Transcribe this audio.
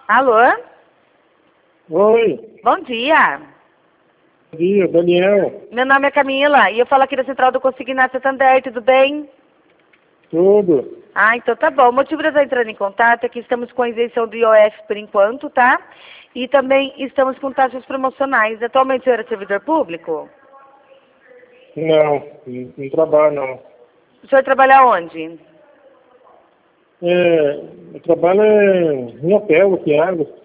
Alô? Oi, Bom dia. bom dia, Daniel. Meu nome é Camila e eu falo aqui da Central do Consignado Santander, tudo bem? Tudo. Ah, então tá bom. O motivo de eu estar entrando em contato é que estamos com a isenção do IOF por enquanto, tá? E também estamos com taxas promocionais. Atualmente o senhor é servidor público? Não trabalho não. O senhor trabalha onde? Eu trabalho em hotel aqui em Águas.